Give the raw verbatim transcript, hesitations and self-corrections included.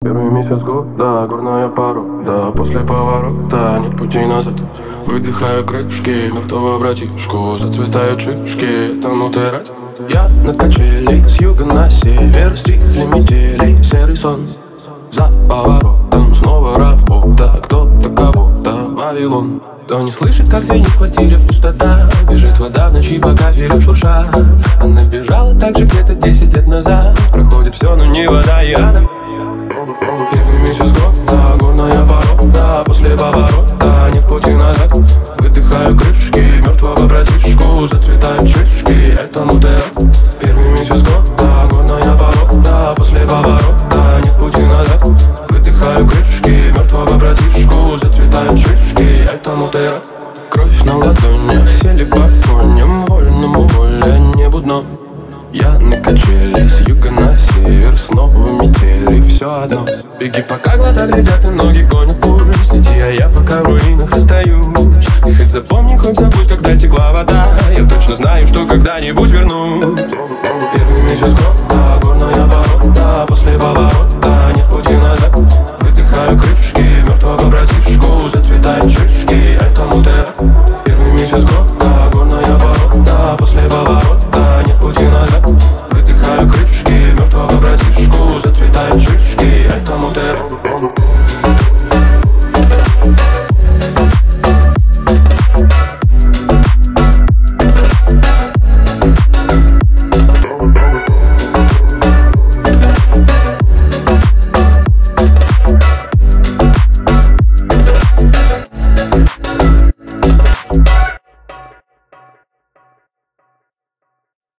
Первый месяц года, горная порода. После поворота нет пути назад. Выдыхаю крышки мертвого братишку. Зацветают шишки, тонутый рад. Я на качели с юга на север. Стихли метели, серый сон. За поворотом снова работа. Кто-то кого-то Вавилон. Кто не слышит, как звенит в квартире пустота. Бежит вода в ночи по кафелю шурша. Она бежала так же где-то десять лет назад. Проходит все, но не вода и ада. Первый месяц года, горная порода. После поворота нет пути назад. Выдыхаю крышки мертвого братишку. Зацветают шишки, это мутер. Первый месяц года, горная порода. После поворота нет пути назад. Выдыхаю крышки мертвого братишку. Зацветают шишки, это мутер. Кровь на ладонях, сели по коням. Вольному воля не будно. Я на качели с юга на север. Снова метели, все одно. Беги, пока глаза глядят и ноги гонят пульс. Лети, а я пока в руинах остаюсь. И хоть запомни, хоть забудь, когда текла вода. Я точно знаю, что когда-нибудь вернусь. Первый месяц года, горная порода. После поворота нет пути назад. Выдыхаю крышки мертвого братишку. Зацветают шишки, это мутер. Первый месяц года, горная порода. После поворота нет пути назад. Выдыхаю крышки мертвого братишку. Зацветают шишки, это мутер.